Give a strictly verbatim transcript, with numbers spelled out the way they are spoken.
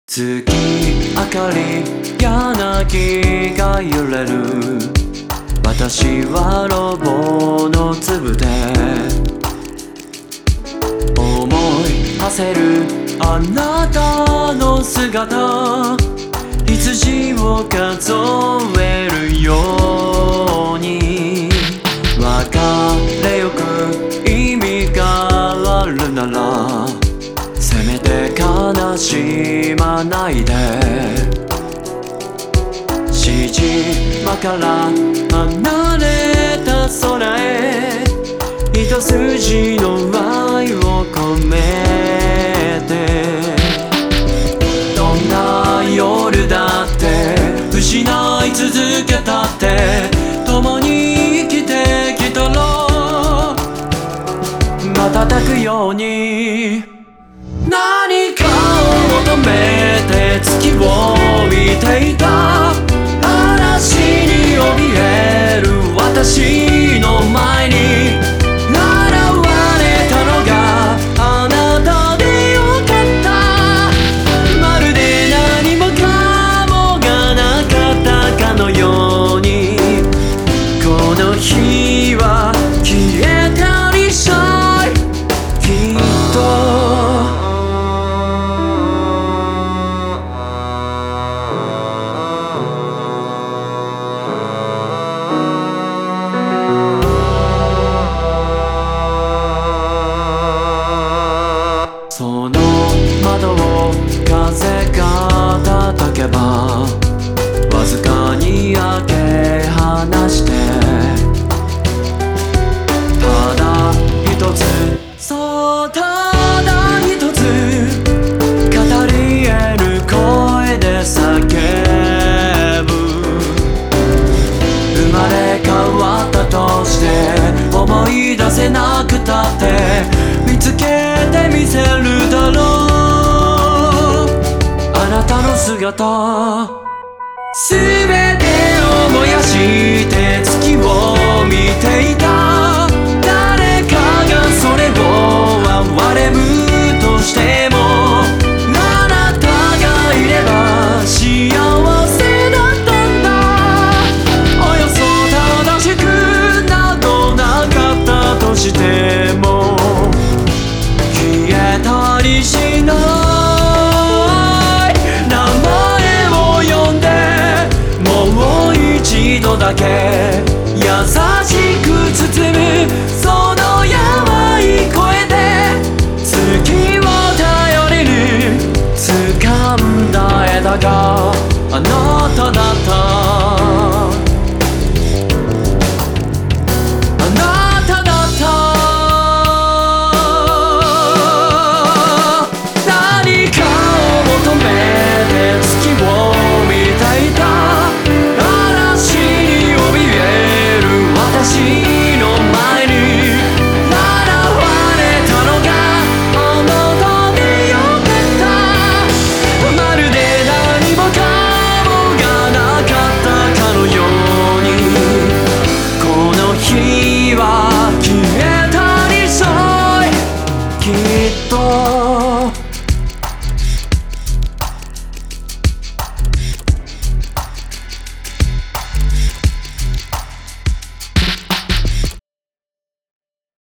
月明かり柳が揺れる。私はロボの粒で思い馳せるあなたの姿。羊を数えるように別れゆく意味があるならせめて悲しまないで。父島から離れた空へ一筋の愛を込めて。どんな夜だって失い続けたって共に生きてきたら瞬くように何かを求めて月を見ていた。嵐に怯える私の前に現れたのがあなたでよかった。まるで何もかもがなかったかのようにこの日は消えたりしたいきっと。その窓を風が叩けばわずかに開け放してただ一つそうただ一つ語り得る声で叫ぶ。生まれ変わったとして思い出せなくたって見つけてみせるだろうあなたの姿。すべてを燃やして月を見ていた。誰かがそれを憐れむとしてもあなたがいれば幸せだったんだ。およそ正しくなどなかったとしても消えたりしない。名前を呼んでもう一度だけ優しく包